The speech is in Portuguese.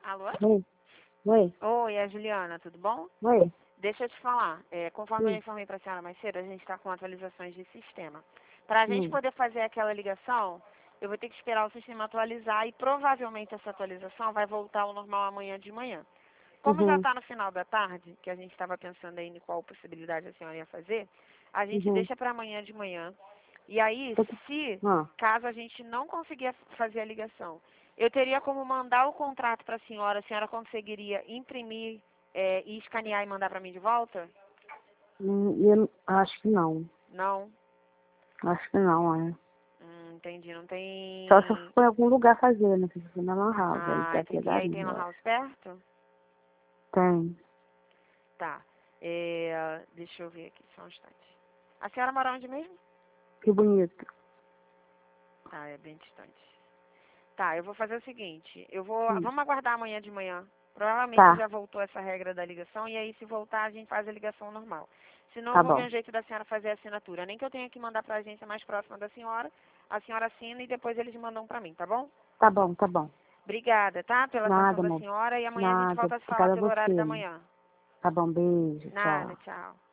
Alô? Oi, oi, Oi, é a Juliana, tudo bom? oi. Deixa eu te falar, conforme eu Sim. informei para a senhora mais cedo, a gente está com atualizações de sistema. Para a gente Hum. poder fazer aquela ligação, eu vou ter que esperar o sistema atualizar e provavelmente essa atualização vai voltar ao normal amanhã de manhã. Como já Uhum. está no final da tarde, que a gente estava pensando aí em qual possibilidade a senhora ia fazer, a gente Uhum. deixa para amanhã de manhã. E aí, Tô com- se Ah, caso a gente não conseguir fazer a ligação, eu teria como mandar o contrato para a senhora conseguiria imprimir e escanear e mandar para mim de volta? eu acho que não. Não? Acho que não, é. Entendi, não Só se eu tem... for em algum lugar fazer, né? Se for na Lan House, aí Ah, daqui entendi. Aí tem daria, uma eu house acho. perto? Tem. Tá. Deixa eu ver aqui, só um instante. A senhora mora onde mesmo? Que bonito. Ah, é bem distante. Tá, eu vou fazer o seguinte, Hum. vamos aguardar amanhã de manhã. Provavelmente Tá, já voltou essa regra da ligação e aí se voltar a gente faz a ligação normal. Se não, eu tá vou ver bom. um jeito da senhora fazer a assinatura. Nem que eu tenha que mandar para a agência mais próxima da senhora, a senhora assina e depois eles mandam para mim, tá bom? Tá bom, tá bom. Obrigada, tá? Pela atenção Nada, da amor. senhora e amanhã a gente Nada. volta a se falar Obrigada a pelo você, horário da amor. manhã. Tá bom, beijo, Nada, tchau. tchau.